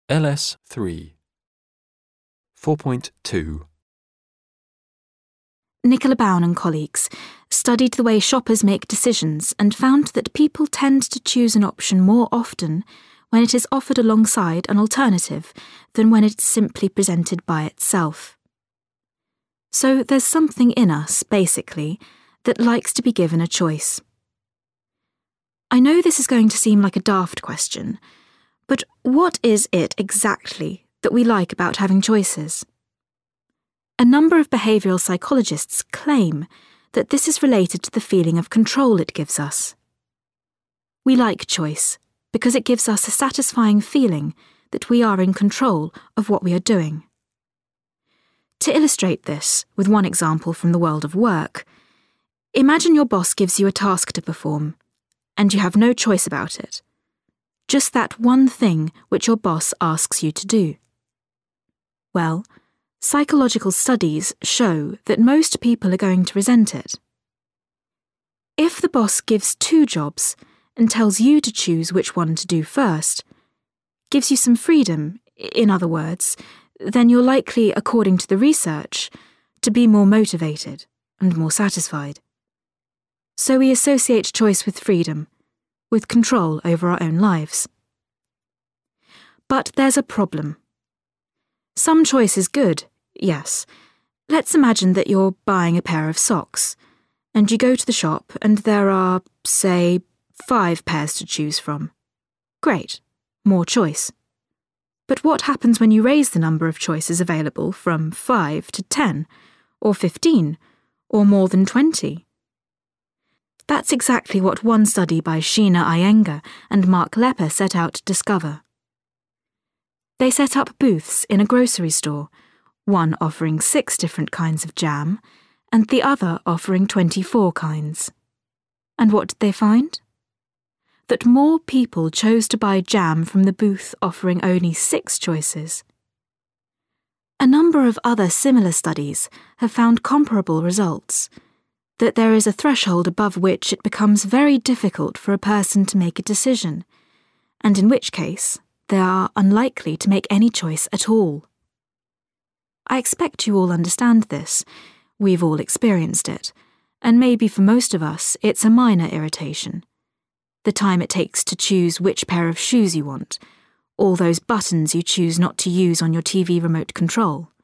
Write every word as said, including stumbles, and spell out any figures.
L S three. four point two. Nicola Bown and colleagues studied the way shoppers make decisions and found that people tend to choose an option more often when it is offered alongside an alternative than when it's simply presented by itself. So there's something in us, basically, that likes to be given a choice. I know this is going to seem like a daft question, but what is it exactly that we like about having choices? A number of behavioural psychologists claim that this is related to the feeling of control it gives us. We like choice because it gives us a satisfying feeling that we are in control of what we are doing. To illustrate this with one example from the world of work, imagine your boss gives you a task to perform, and you have no choice about it. Just that one thing which your boss asks you to do. Well, psychological studies show that most people are going to resent it. If the boss gives two jobs and tells you to choose which one to do first, gives you some freedom, in other words, then you're likely, according to the research, to be more motivated and more satisfied. So we associate choice with freedom, with control over our own lives. But there's a problem. Some choice is good, yes. Let's imagine that you're buying a pair of socks, and you go to the shop and there are, say, five pairs to choose from. Great, more choice. But what happens when you raise the number of choices available from five to ten, or fifteen, or more than twenty? That's exactly what one study by Sheena Iyengar and Mark Lepper set out to discover. They set up booths in a grocery store, one offering six different kinds of jam, and the other offering twenty-four kinds. And what did they find? That more people chose to buy jam from the booth offering only six choices. A number of other similar studies have found comparable results, that there is a threshold above which it becomes very difficult for a person to make a decision, and in which case they are unlikely to make any choice at all. I expect you all understand this. We've all experienced it, and maybe for most of us it's a minor irritation. The time it takes to choose which pair of shoes you want, all those buttons you choose not to use on your T V remote control.